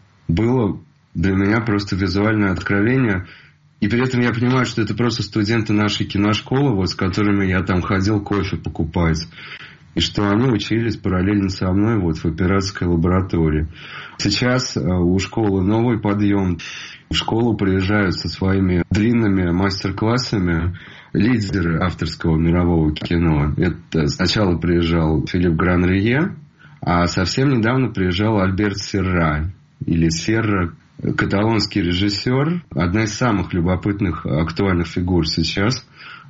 было для меня просто визуальное откровение. И при этом я понимаю, что это просто студенты нашей киношколы, с которыми я там ходил кофе покупать. И что они учились параллельно со мной в операторской лаборатории. Сейчас у школы новый подъем. В школу приезжают со своими длинными мастер-классами лидеры авторского мирового кино. Это сначала приезжал Филипп Гран-Рье, а совсем недавно приезжал Альберт Серра. Или Серра, каталонский режиссер, одна из самых любопытных актуальных фигур сейчас.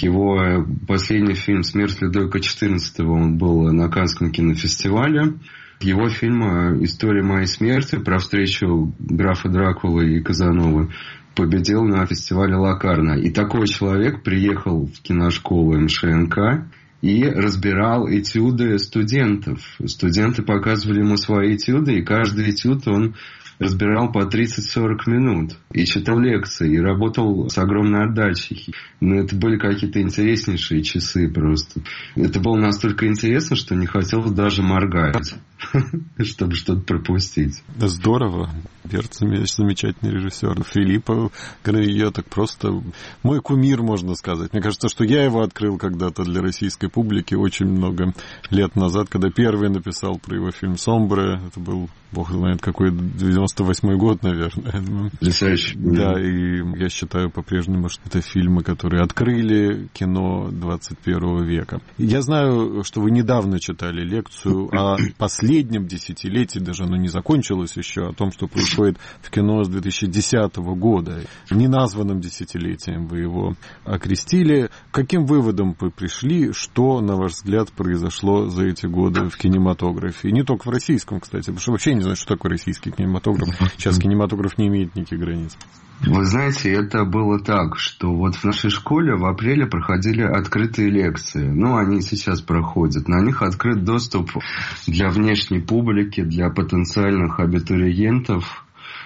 Его последний фильм «Смерть Людовика XIV», он был на Каннском кинофестивале. Его фильм «История моей смерти» про встречу графа Дракулы и Казановы победил на фестивале Локарно. И такой человек приехал в киношколу МШНК и разбирал этюды студентов. Студенты показывали ему свои этюды, и каждый этюд он разбирал по 30-40 минут. И читал лекции, и работал с огромной отдачей. Но это были какие-то интереснейшие часы просто. Это было настолько интересно, что не хотел даже моргать, чтобы что-то пропустить. Да здорово. Берд замечательный режиссер. Филиппо Гравио так просто мой кумир, можно сказать. Мне кажется, что я его открыл когда-то для российской публики очень много лет назад, когда первый написал про его фильм «Сомбре». Это был, бог знает, какой 98-й год, наверное. Потрясающе. Да, и я считаю по-прежнему, что это фильмы, которые открыли кино 21 века. Я знаю, что вы недавно читали лекцию о последнем десятилетии, даже оно не закончилось еще, о том, что происходит в кино с 2010 года. Неназванным десятилетием вы его окрестили. К каким выводам вы пришли, что, на ваш взгляд, произошло за эти годы в кинематографе? И не только в российском, кстати, потому что вообще не знаю, что такое российский кинематограф. Сейчас кинематограф не имеет никаких границ. Вы знаете, это было так, что вот в нашей школе в апреле проходили открытые лекции. Они сейчас проходят. На них открыт доступ для внешней публики, для потенциальных абитуриентов.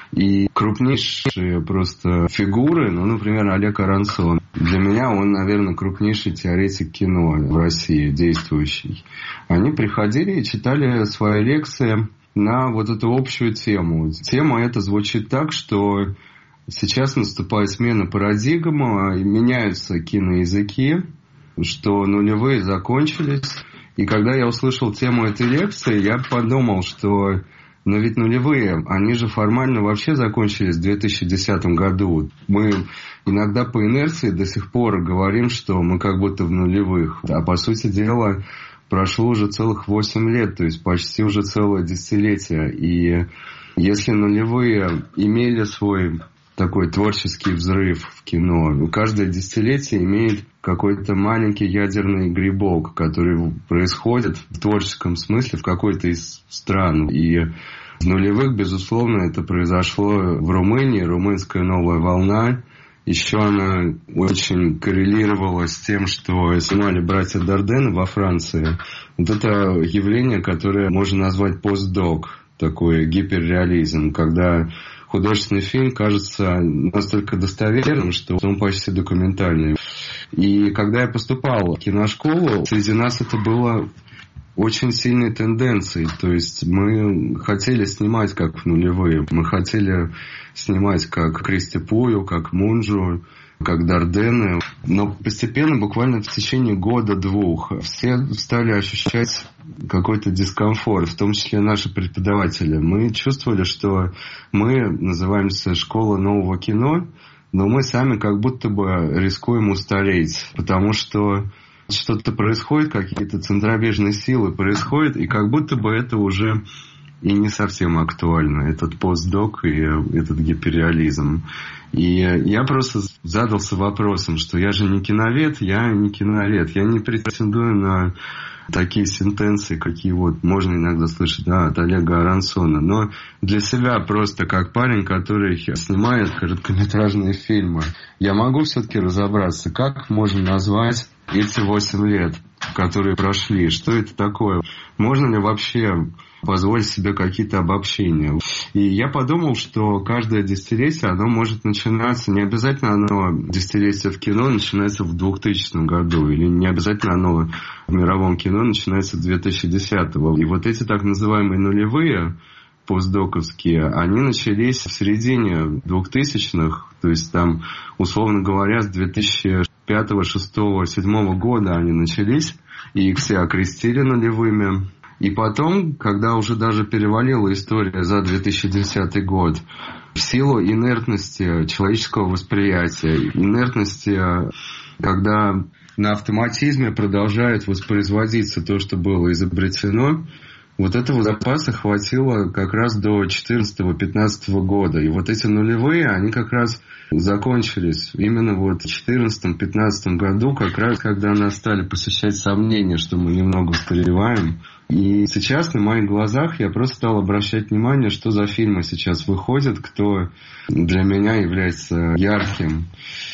И крупнейшие просто фигуры, например, Олег Арансон. Для меня он, наверное, крупнейший теоретик кино в России, действующий. Они приходили и читали свои лекции на вот эту общую тему. Тема эта звучит так, что сейчас наступает смена парадигмы, меняются киноязыки, что нулевые закончились. И когда я услышал тему этой лекции, я подумал, что но ведь нулевые, они же формально вообще закончились в 2010 году. Мы иногда по инерции до сих пор говорим, что мы как будто в нулевых. А по сути дела прошло уже целых 8 лет, то есть почти уже целое десятилетие. И если нулевые имели свой такой творческий взрыв в кино, каждое десятилетие имеет какой-то маленький ядерный грибок, который происходит в творческом смысле в какой-то из стран. И в нулевых, безусловно, это произошло в Румынии, румынская новая волна. Еще она очень коррелировала с тем, что снимали братья Дарден во Франции. Вот это явление, которое можно назвать постдок, такой гиперреализм, когда художественный фильм кажется настолько достоверным, что он почти документальный. И когда я поступал в киношколу, среди нас это было очень сильной тенденцией. То есть мы хотели снимать как в нулевые. Мы хотели снимать как Кристи Пую, как Мунджу, как Дардены. Но постепенно, буквально в течение года-двух, все стали ощущать какой-то дискомфорт, в том числе наши преподаватели. Мы чувствовали, что мы называемся «Школа нового кино», но мы сами как будто бы рискуем устареть, потому что что-то происходит, какие-то центробежные силы происходят, и как будто бы это уже и не совсем актуально, этот постдок и этот гиперреализм. И я просто задался вопросом, что я же не киновед, я не претендую на такие сентенции, какие вот можно иногда слышать от Олега Арансона. Но для себя просто как парень, который снимает короткометражные фильмы, я могу все-таки разобраться, как можно назвать эти 8 лет, которые прошли, что это такое? Можно ли вообще позволить себе какие-то обобщения? И я подумал, что каждое десятилетие, оно может начинаться, не обязательно оно, десятилетие в кино, начинается в 2000 году, или не обязательно оно в мировом кино начинается с 2010-го. И вот эти так называемые нулевые, постдоковские, они начались в середине 2000-х, то есть там, условно говоря, с 2005, 2006, 2007 года они начались, и их все окрестили нулевыми. И потом, когда уже даже перевалила история за 2010 год, в силу инертности человеческого восприятия, инертности, когда на автоматизме продолжает воспроизводиться то, что было изобретено, Вот этого запаса хватило как раз до 14-15 года. И вот эти нулевые, они как раз закончились именно вот в 14-15 году, как раз когда нас стали посещать сомнения, что мы немного устареваем. И сейчас на моих глазах я просто стал обращать внимание, что за фильмы сейчас выходят, кто для меня является ярким.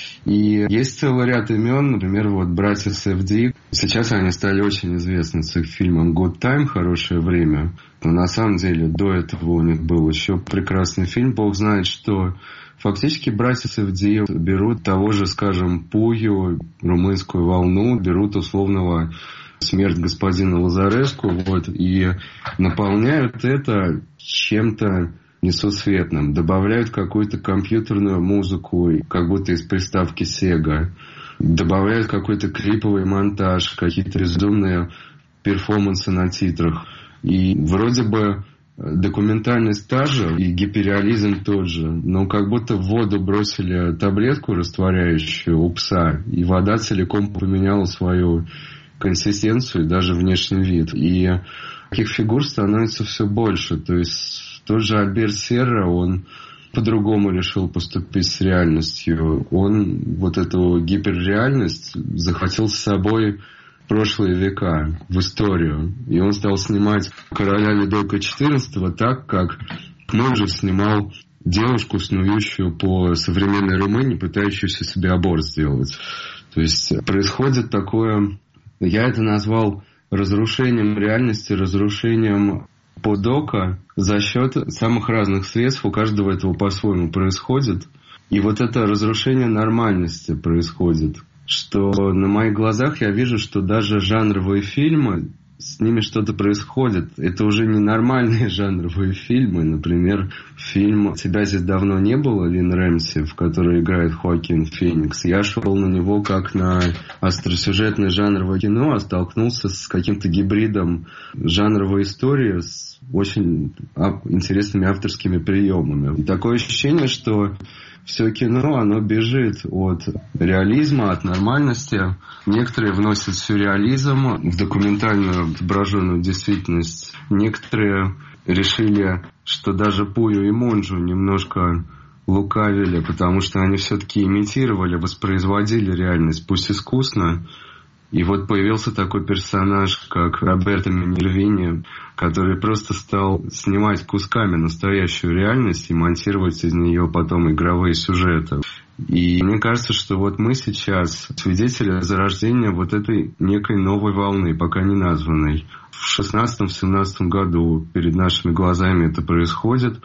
И есть целый ряд имен, например, вот братья СФД. Сейчас они стали очень известны с их фильмом «Good Time», «Хорошее время». Но на самом деле до этого у них был еще прекрасный фильм «Бог знает что». Фактически братья СФД берут того же, скажем, Пую, румынскую волну, берут условного «Смерть господина Лазареску», вот, и наполняют это чем-то несусветным, добавляют какую-то компьютерную музыку, как будто из приставки Sega, добавляют какой-то клиповый монтаж, какие-то безумные перформансы на титрах. И вроде бы документальность та же, и гиперреализм тот же, но как будто в воду бросили таблетку, растворяющую у пса, и вода целиком поменяла свою консистенцию и даже внешний вид. И таких фигур становится все больше. То есть тот же Альбер Серра, он по-другому решил поступить с реальностью. Он вот эту гиперреальность захватил с собой в прошлые века, в историю. И он стал снимать короля Людовика XIV так, как Монжо снимал девушку, снующую по современной Румынии, пытающуюся себе аборт сделать. То есть происходит такое, я это назвал разрушением реальности, разрушением подока за счет самых разных средств. У каждого этого по-своему происходит. И вот это разрушение нормальности происходит. Что на моих глазах я вижу, что даже жанровые фильмы, с ними что-то происходит. Это уже не нормальные жанровые фильмы. Например, фильм «Тебя здесь давно не было» Лин Рэмси, в которой играет Хоакин Феникс. Я шел на него как на остросюжетное жанровое кино, а столкнулся с каким-то гибридом жанровой истории с очень интересными авторскими приемами. И такое ощущение, что все кино, оно бежит от реализма, от нормальности. Некоторые вносят сюрреализм в документальную отображенную действительность. Некоторые решили, что даже Пую и Монжо немножко лукавили, потому что они все-таки имитировали, воспроизводили реальность, пусть искусно. И вот появился такой персонаж, как Роберто Минервини, который просто стал снимать кусками настоящую реальность и монтировать из нее потом игровые сюжеты. И мне кажется, что вот мы сейчас свидетели зарождения вот этой некой новой волны, пока не названной. В 16-17 году перед нашими глазами это происходит.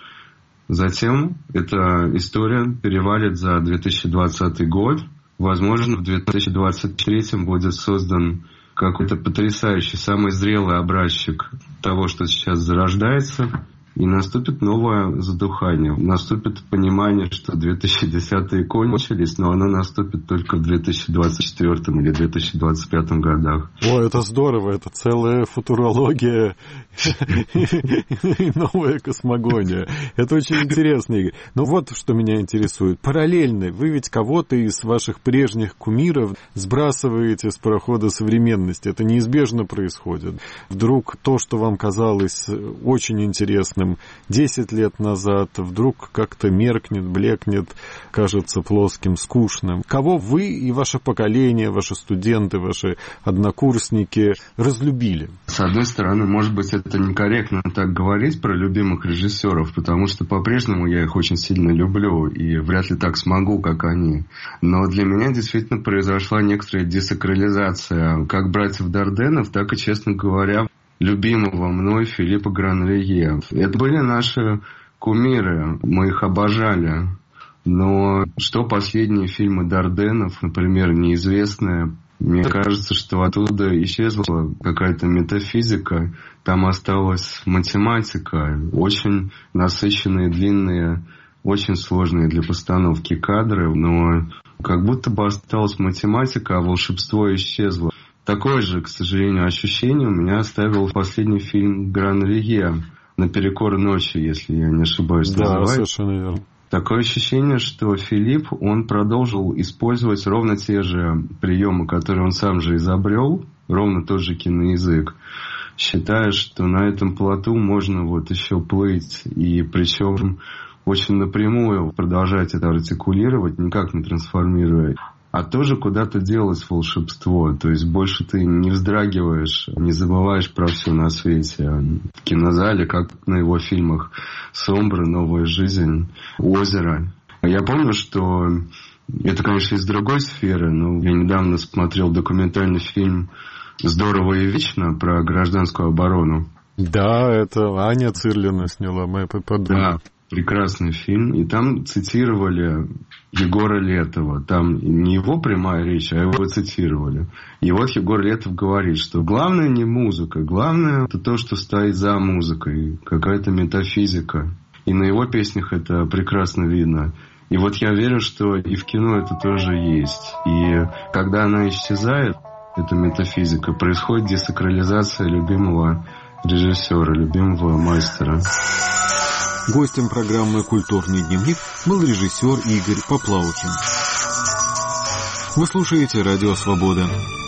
Затем эта история перевалит за 2020 год. Возможно, в 2023 будет создан какой-то потрясающий, самый зрелый образчик того, что сейчас зарождается, и наступит новое задухание. Наступит понимание, что 2010-е кончились, но оно наступит только в 2024 или 2025 годах. О, это здорово, это целая футурология и новая космогония. Это очень интересно, Игорь. Но вот что меня интересует. Параллельно вы ведь кого-то из ваших прежних кумиров сбрасываете с парохода современности. Это неизбежно происходит. Вдруг то, что вам казалось очень интересным 10 лет назад, вдруг как-то меркнет, блекнет, кажется плоским, скучным. Кого вы и ваше поколение, ваши студенты, ваши однокурсники разлюбили? С одной стороны, может быть, это некорректно так говорить про любимых режиссеров, потому что по-прежнему я их очень сильно люблю и вряд ли так смогу, как они. Но для меня действительно произошла некоторая десакрализация как братьев Дарденов, так и, честно говоря, любимого мной Филиппа Гранрие. Это были наши кумиры, мы их обожали. Но что последние фильмы Дарденов, например, «Неизвестные», мне кажется, что оттуда исчезла какая-то метафизика, там осталась математика, очень насыщенные, длинные, очень сложные для постановки кадры, но как будто бы осталась математика, а волшебство исчезло. Такое же, к сожалению, ощущение у меня оставил последний фильм Гранрие «Наперекор ночи», если я не ошибаюсь. Да, совершенно верно. Такое ощущение, что Филипп, он продолжил использовать ровно те же приемы, которые он сам же изобрел, ровно тот же киноязык. С считаешь, что на этом плоту можно вот еще плыть, и причем очень напрямую продолжать это артикулировать, никак не трансформируя, а тоже куда-то делать волшебство. То есть больше ты не вздрагиваешь, не забываешь про все на свете. В кинозале, как на его фильмах «Сомбра», «Новая жизнь», «Озеро». Я помню, что это, конечно, из другой сферы, но я недавно смотрел документальный фильм «Здорово и вечно» про гражданскую оборону. Да, это Аня Цирлина сняла, моя подруга. Да, прекрасный фильм. И там цитировали Егора Летова. Там не его прямая речь, а его цитировали. И вот Егор Летов говорит, что главное не музыка, главное это то, что стоит за музыкой, какая-то метафизика. И на его песнях это прекрасно видно. И вот я верю, что и в кино это тоже есть. И когда она исчезает, эта метафизика, происходит десакрализация любимого режиссера, любимого мастера. Гостем программы «Культурный дневник» был режиссер Игорь Поплаухин. Вы слушаете «Радио Свобода».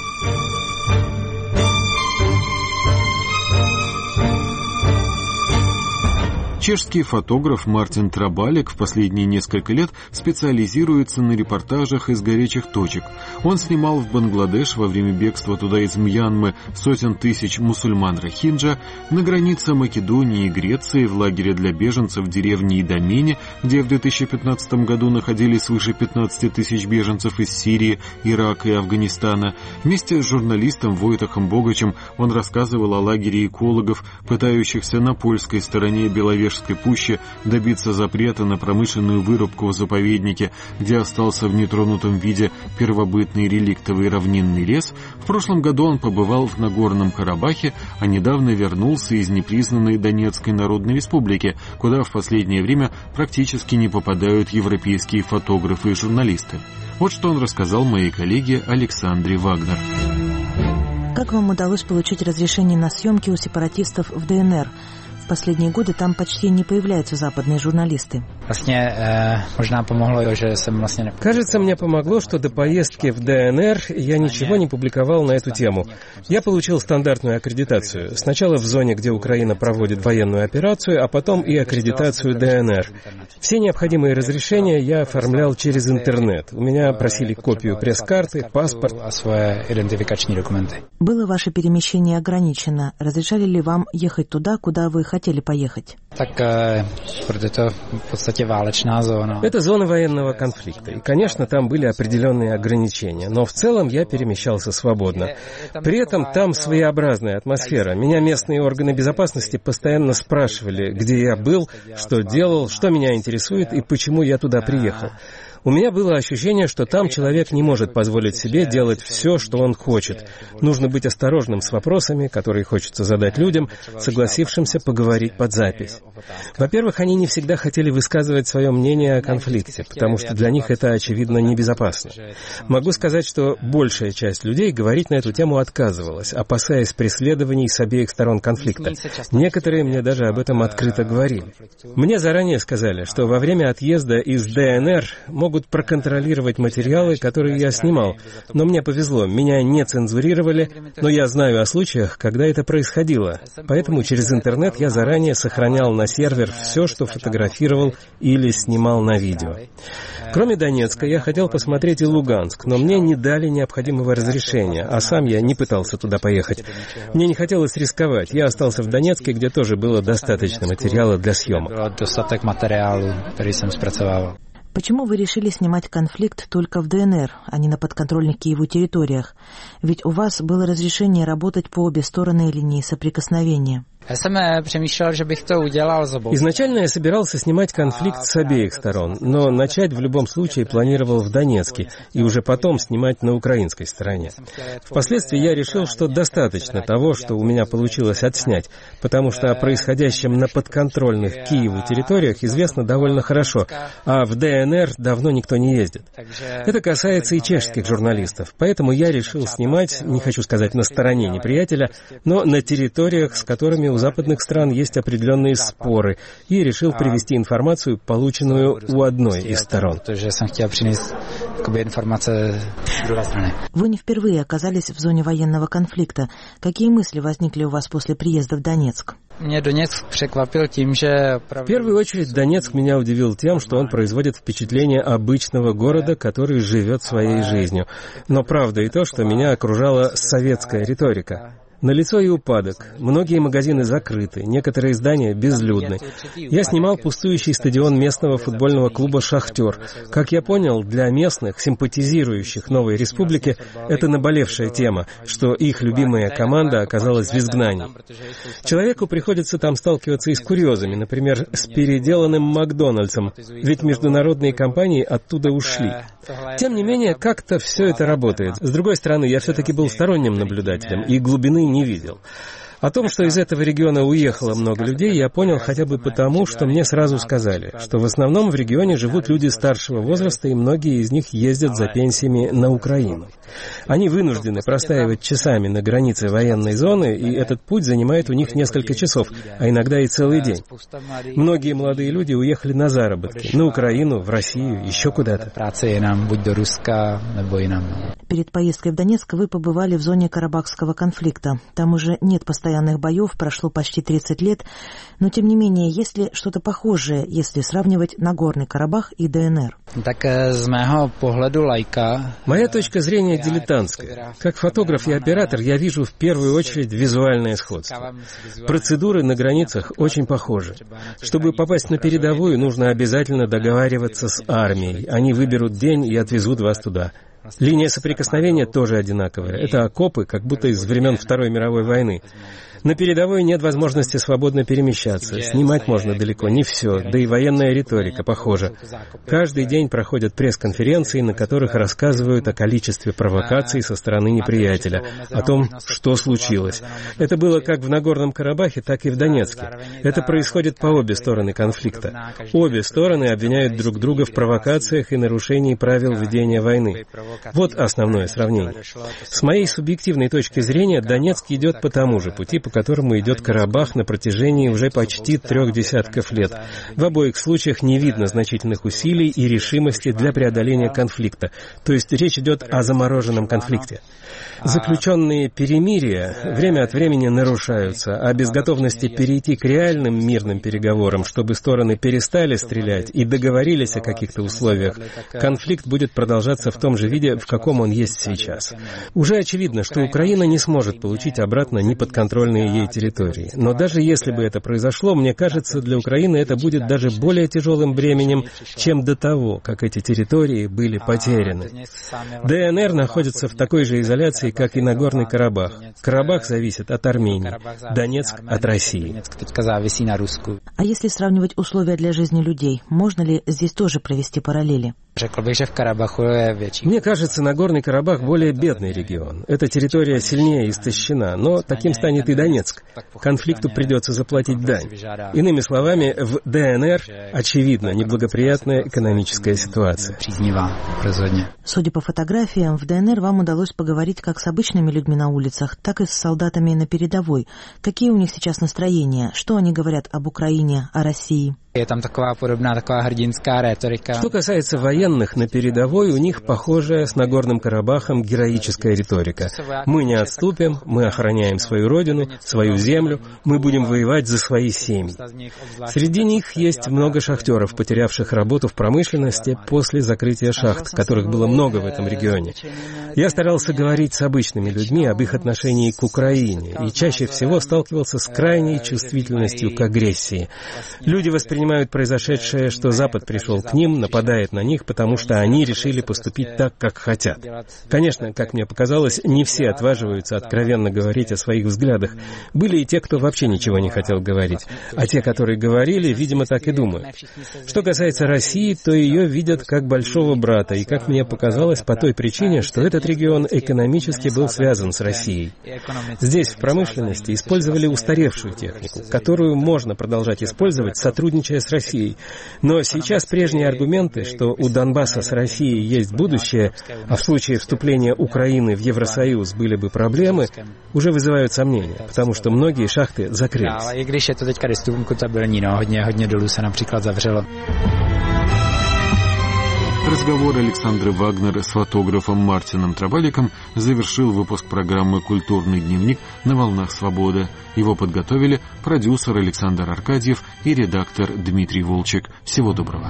Чешский фотограф Мартин Трабалек в последние несколько лет специализируется на репортажах из горячих точек. Он снимал в Бангладеш во время бегства туда из Мьянмы сотен тысяч мусульман Рохинджа, на границе Македонии и Греции, в лагере для беженцев в деревне Идомени, где в 2015 году находились свыше 15 тысяч беженцев из Сирии, Ирака и Афганистана. Вместе с журналистом Войтахом Богачем он рассказывал о лагере экологов, пытающихся на польской стороне Беловежской пущи добиться запрета на промышленную вырубку в заповеднике, где остался в нетронутом виде первобытный реликтовый равнинный лес. В прошлом году он побывал в Нагорном Карабахе, а недавно вернулся из непризнанной Донецкой Народной Республики, куда в последнее время практически не попадают европейские фотографы и журналисты. Вот что он рассказал моей коллеге Александре Вагнер. Как вам удалось получить разрешение на съемки у сепаратистов в ДНР? В последние годы там почти не появляются западные журналисты. Кажется, мне помогло, что до поездки в ДНР я ничего не публиковал на эту тему. Я получил стандартную аккредитацию. Сначала в зоне, где Украина проводит военную операцию, а потом и аккредитацию ДНР. Все необходимые разрешения я оформлял через интернет. У меня просили копию пресс-карты, паспорт. Было ваше перемещение ограничено? Разрешали ли вам ехать туда, куда вы хотели поехать? Это зона военного конфликта. И, конечно, там были определенные ограничения. Но в целом я перемещался свободно. При этом там своеобразная атмосфера. Меня местные органы безопасности постоянно спрашивали, где я был, что делал, что меня интересует и почему я туда приехал. У меня было ощущение, что там человек не может позволить себе делать все, что он хочет. Нужно быть осторожным с вопросами, которые хочется задать людям, согласившимся поговорить под запись. Во-первых, они не всегда хотели высказывать свое мнение о конфликте, потому что для них это, очевидно, небезопасно. Могу сказать, что большая часть людей говорить на эту тему отказывалась, опасаясь преследований с обеих сторон конфликта. Некоторые мне даже об этом открыто говорили. Мне заранее сказали, что во время отъезда из ДНР могут проконтролировать материалы, которые я снимал. Но мне повезло, меня не цензурировали, но я знаю о случаях, когда это происходило. Поэтому через интернет я заранее сохранял на сервер все, что фотографировал или снимал на видео. Кроме Донецка, я хотел посмотреть и Луганск, но мне не дали необходимого разрешения, а сам я не пытался туда поехать. Мне не хотелось рисковать. Я остался в Донецке, где тоже было достаточно материала для съемок. Почему вы решили снимать конфликт только в ДНР, а не на подконтрольных Киеву территориях? Ведь у вас было разрешение работать по обе стороны линии соприкосновения. Изначально я собирался снимать конфликт с обеих сторон, но начать в любом случае планировал в Донецке и уже потом снимать на украинской стороне. Впоследствии я решил, что достаточно того, что у меня получилось отснять, потому что о происходящем на подконтрольных Киеву территориях известно довольно хорошо, а в ДНР давно никто не ездит. Это касается и чешских журналистов, поэтому я решил снимать, не хочу сказать на стороне неприятеля, но на территориях, с которыми у западных стран есть определенные споры, и решил привести информацию, полученную у одной из сторон. информация с другой стороны. Вы не впервые оказались в зоне военного конфликта. Какие мысли возникли у вас после приезда в Донецк? В первую очередь, Донецк меня удивил тем, что он производит впечатление обычного города, который живет своей жизнью. Но правда и то, что меня окружала советская риторика. Налицо и упадок. Многие магазины закрыты, некоторые здания безлюдны. Я снимал пустующий стадион местного футбольного клуба «Шахтер». Как я понял, для местных, симпатизирующих новой республике, это наболевшая тема, что их любимая команда оказалась в изгнании. Человеку приходится там сталкиваться и с курьезами, например, с переделанным Макдональдсом, ведь международные компании оттуда ушли. Тем не менее, как-то все это работает. С другой стороны, я все-таки был сторонним наблюдателем и глубины не видел. О том, что из этого региона уехало много людей, я понял хотя бы потому, что мне сразу сказали, что в основном в регионе живут люди старшего возраста, и многие из них ездят за пенсиями на Украину. Они вынуждены простаивать часами на границе военной зоны, и этот путь занимает у них несколько часов, а иногда и целый день. Многие молодые люди уехали на заработки, на Украину, в Россию, еще куда-то. Перед поездкой в Донецк вы побывали в зоне Карабахского конфликта. Там уже нет постоянных боев, прошло почти 30 лет, но тем не менее, есть ли что-то похожее, если сравнивать Нагорный Карабах и ДНР? Моя точка зрения дилетантская. Как фотограф и оператор я вижу в первую очередь визуальное сходство. Процедуры на границах очень похожи. Чтобы попасть на передовую, нужно обязательно договариваться с армией. Они выберут день и отвезут вас туда. Линия соприкосновения тоже одинаковая. Это окопы, как будто из времен Второй мировой войны. На передовой нет возможности свободно перемещаться. Снимать можно далеко не все, да и военная риторика похожа. Каждый день проходят пресс-конференции, на которых рассказывают о количестве провокаций со стороны неприятеля, о том, что случилось. Это было как в Нагорном Карабахе, так и в Донецке. Это происходит по обе стороны конфликта. Обе стороны обвиняют друг друга в провокациях и нарушении правил ведения войны. Вот основное сравнение. С моей субъективной точки зрения, Донецк идет по тому же пути, по которому идет Карабах на протяжении уже почти 3 десятков лет. В обоих случаях не видно значительных усилий и решимости для преодоления конфликта. То есть речь идет о замороженном конфликте. Заключенные перемирия время от времени нарушаются, а без готовности перейти к реальным мирным переговорам, чтобы стороны перестали стрелять и договорились о каких-то условиях, конфликт будет продолжаться в том же виде, в каком он есть сейчас. Уже очевидно, что Украина не сможет получить обратно неподконтрольные ей территории. Но даже если бы это произошло, мне кажется, для Украины это будет даже более тяжелым бременем, чем до того, как эти территории были потеряны. ДНР находится в такой же изоляции, как и Нагорный Карабах. Карабах зависит от Армении, Донецк от России. А если сравнивать условия для жизни людей, можно ли здесь тоже провести параллели? Мне кажется, Нагорный Карабах более бедный регион. Эта территория сильнее истощена, но таким станет и Донецк. Конфликту придется заплатить дань. Иными словами, в ДНР, очевидно, неблагоприятная экономическая ситуация. Судя по фотографиям, в ДНР вам удалось поговорить как с обычными людьми на улицах, так и с солдатами на передовой. Какие у них сейчас настроения? Что они говорят об Украине, о России? Что касается военных на передовой, у них похожая с Нагорным Карабахом героическая риторика. Мы не отступим, мы охраняем свою родину, свою землю, мы будем воевать за свои семьи. Среди них есть много шахтеров, потерявших работу в промышленности после закрытия шахт, которых было много в этом регионе. Я старался говорить с обычными людьми об их отношении к Украине и чаще всего сталкивался с крайней чувствительностью к агрессии. Люди воспринимают произошедшее, что Запад пришел к ним, нападает на них, потому что они решили поступить так, как хотят. Конечно, как мне показалось, не все отваживаются откровенно говорить о своих взглядах. Были и те, кто вообще ничего не хотел говорить. А те, которые говорили, видимо, так и думают. Что касается России, то ее видят как большого брата, и, как мне показалось, по той причине, что этот регион экономически был связан с Россией. Здесь в промышленности использовали устаревшую технику, которую можно продолжать использовать, сотрудничая с Россией. Но сейчас прежние аргументы, что у Донбасса с Россией есть будущее, а в случае вступления Украины в Евросоюз были бы проблемы, уже вызывают сомнения, потому что многие шахты закрылись. Разговор Александры Вагнер с фотографом Мартином Трабаликом завершил выпуск программы «Культурный дневник» на «Волнах Свободы». Его подготовили продюсер Александр Аркадьев и редактор Дмитрий Волчек. Всего доброго.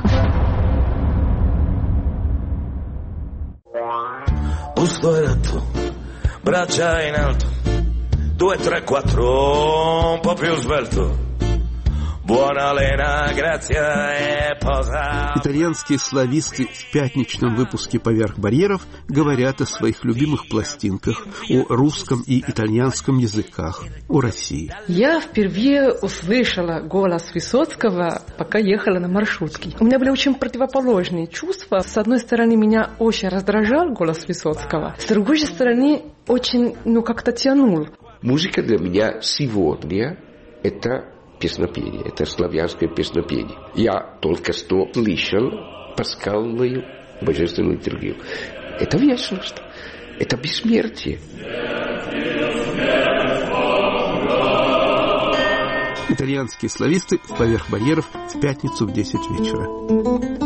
Busto eretto, braccia in alto, 2, 3, 4, un po' più svelto. Buona lena, grazia e posa. Итальянские слависты в пятничном выпуске «Поверх барьеров» говорят о своих любимых пластинках, о русском и итальянском языках, о России. Я впервые услышала голос Высоцкого, пока ехала на маршрутке. У меня были очень противоположные чувства. С одной стороны, меня очень раздражал голос Высоцкого. С другой же стороны, очень, как-то тянул. Музыка для меня сегодня – это песнопение, это славянское песнопение. Я только что слышал пасхальную божественную литургию. Это вечность, это бессмертие. Итальянские слависты в «Поверх барьеров» в пятницу в 10 вечера.